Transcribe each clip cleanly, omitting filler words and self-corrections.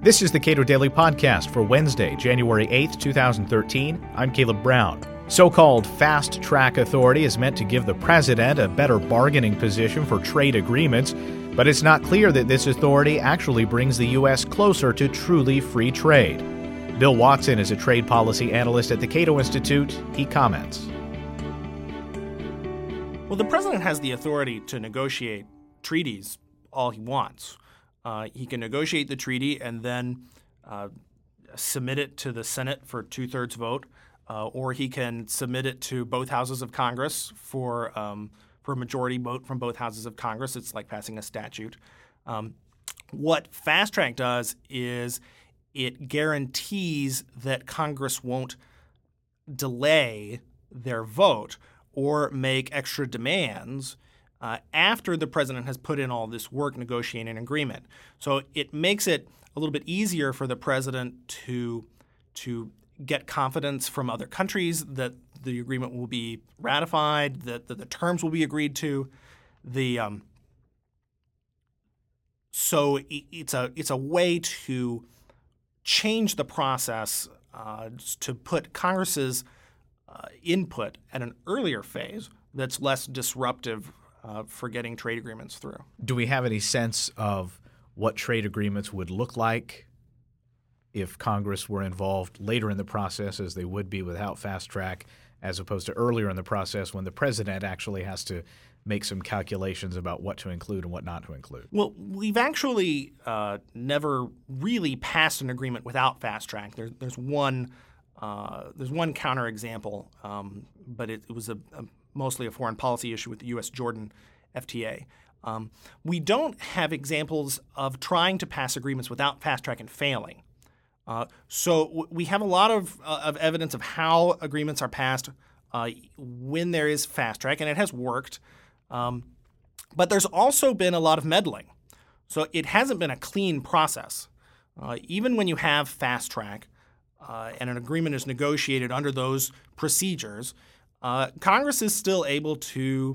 This is the Cato Daily Podcast for Wednesday, January 8th, 2013. I'm Caleb Brown. So-called Fast Track Authority is meant to give the president a better bargaining position for trade agreements, but it's not clear that this authority actually brings the U.S. closer to truly free trade. Bill Watson is a trade policy analyst at the Cato Institute. He comments. Well, the president has the authority to negotiate treaties all he wants. He can negotiate the treaty and then submit it to the Senate for two-thirds vote, or he can submit it to both houses of Congress for a majority vote from both houses of Congress. It's like passing a statute. What Fast Track does is it guarantees that Congress won't delay their vote or make extra demands after the president has put in all this work negotiating an agreement. So it makes it a little bit easier for the president to get confidence from other countries that the agreement will be ratified, that the terms will be agreed to. So it's a way to change the process to put Congress's input at an earlier phase that's less disruptive for getting trade agreements through. Do we have any sense of what trade agreements would look like if Congress were involved later in the process, as they would be without Fast Track, as opposed to earlier in the process when the president actually has to make some calculations about what to include and what not to include? Well, we've actually never really passed an agreement without Fast Track. There's one counterexample, but it was mostly a foreign policy issue with the U.S.-Jordan FTA. We don't have examples of trying to pass agreements without Fast Track and failing. So we have a lot of evidence of how agreements are passed when there is Fast Track, and it has worked. But there's also been a lot of meddling. So it hasn't been a clean process. Even when you have Fast Track and an agreement is negotiated under those procedures, Congress is still able to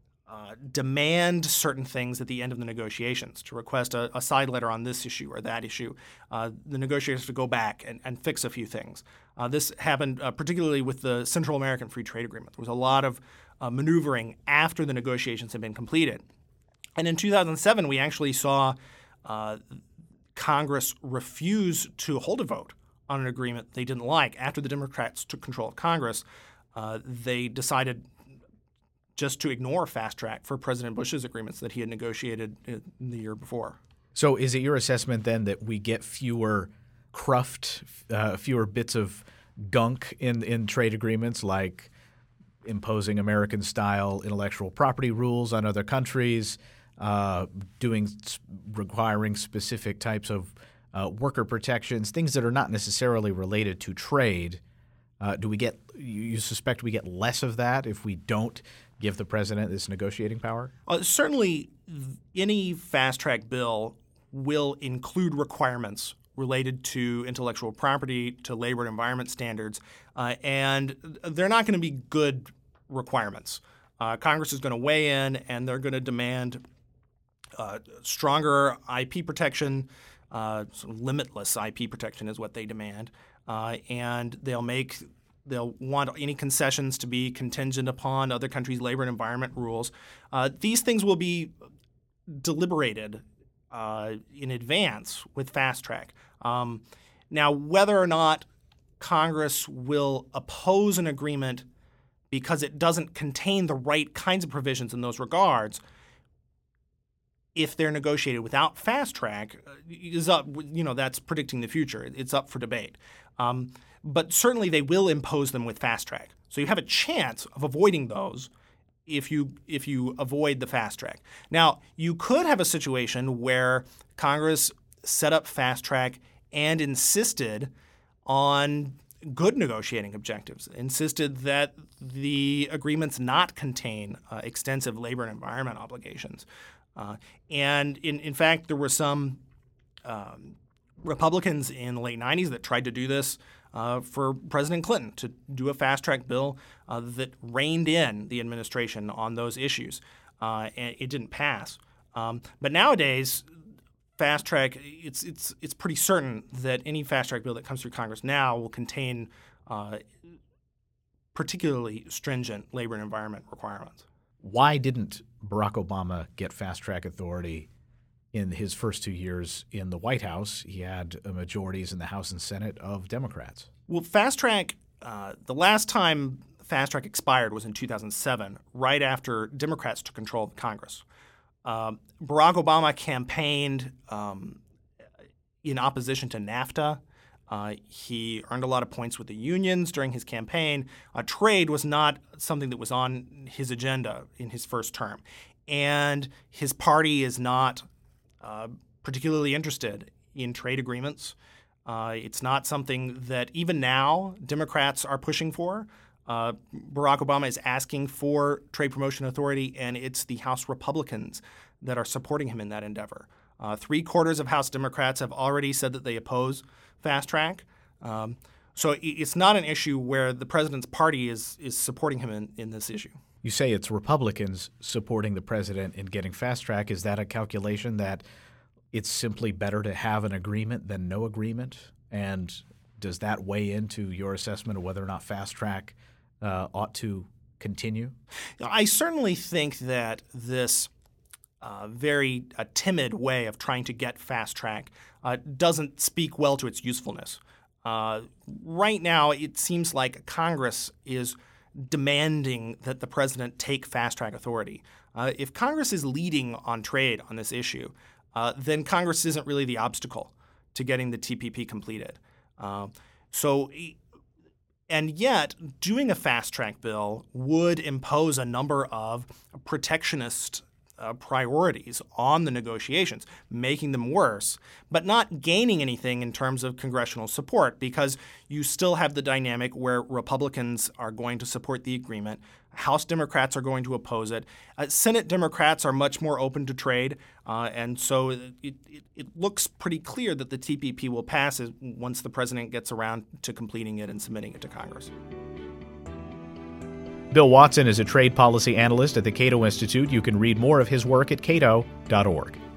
demand certain things at the end of the negotiations, to request a side letter on this issue or that issue. The negotiators to go back and fix a few things. This happened particularly with the Central American Free Trade Agreement. There was a lot of maneuvering after the negotiations had been completed. And in 2007, we actually saw Congress refuse to hold a vote on an agreement they didn't like. After the Democrats took control of Congress, they decided just to ignore Fast Track for President Bush's agreements that he had negotiated in the year before. So is it your assessment then that we get fewer fewer bits of gunk in trade agreements, like imposing American-style intellectual property rules on other countries, requiring specific types of worker protections, things that are not necessarily related to trade? You suspect we get less of that if we don't give the president this negotiating power? Certainly, any Fast Track bill will include requirements related to intellectual property, to labor and environment standards, and they're not going to be good requirements. Congress is going to weigh in, and they're going to demand stronger IP protection. Limitless IP protection is what they demand. And they'll want any concessions to be contingent upon other countries' labor and environment rules. These things will be deliberated in advance with Fast Track. Now, whether or not Congress will oppose an agreement because it doesn't contain the right kinds of provisions in those regards, if they're negotiated without Fast Track, is up. That's predicting the future. It's up for debate. But certainly they will impose them with Fast Track. So you have a chance of avoiding those if you avoid the Fast Track. Now, you could have a situation where Congress set up Fast Track and insisted on good negotiating objectives, insisted that the agreements not contain extensive labor and environment obligations. And in fact, there were some Republicans in the late 90s that tried to do this for President Clinton, to do a Fast Track bill that reined in the administration on those issues. And it didn't pass. But nowadays, fast track, it's pretty certain that any fast track bill that comes through Congress now will contain particularly stringent labor and environment requirements. Why didn't Barack Obama get fast track authority in his first 2 years in the White House? He had majorities in the House and Senate of Democrats. Well, fast track, the last time fast track expired was in 2007, right after Democrats took control of Congress. Barack Obama campaigned in opposition to NAFTA. He earned a lot of points with the unions during his campaign. Trade was not something that was on his agenda in his first term. And his party is not particularly interested in trade agreements. It's not something that even now Democrats are pushing for. Barack Obama is asking for trade promotion authority, and it's the House Republicans that are supporting him in that endeavor. 3/4 of House Democrats have already said that they oppose fast track. So it's not an issue where the president's party is supporting him in this issue. You say it's Republicans supporting the president in getting fast track. Is that a calculation that it's simply better to have an agreement than no agreement? And does that weigh into your assessment of whether or not fast track ought to continue? I certainly think that this very timid way of trying to get fast track doesn't speak well to its usefulness. Right now, it seems like Congress is demanding that the president take fast track authority. If Congress is leading on trade on this issue, then Congress isn't really the obstacle to getting the TPP completed. And yet, doing a fast track bill would impose a number of protectionist priorities on the negotiations, making them worse, but not gaining anything in terms of congressional support, because you still have the dynamic where Republicans are going to support the agreement, House Democrats are going to oppose it, Senate Democrats are much more open to trade, and so it looks pretty clear that the TPP will pass once the president gets around to completing it and submitting it to Congress. Bill Watson is a trade policy analyst at the Cato Institute. You can read more of his work at cato.org.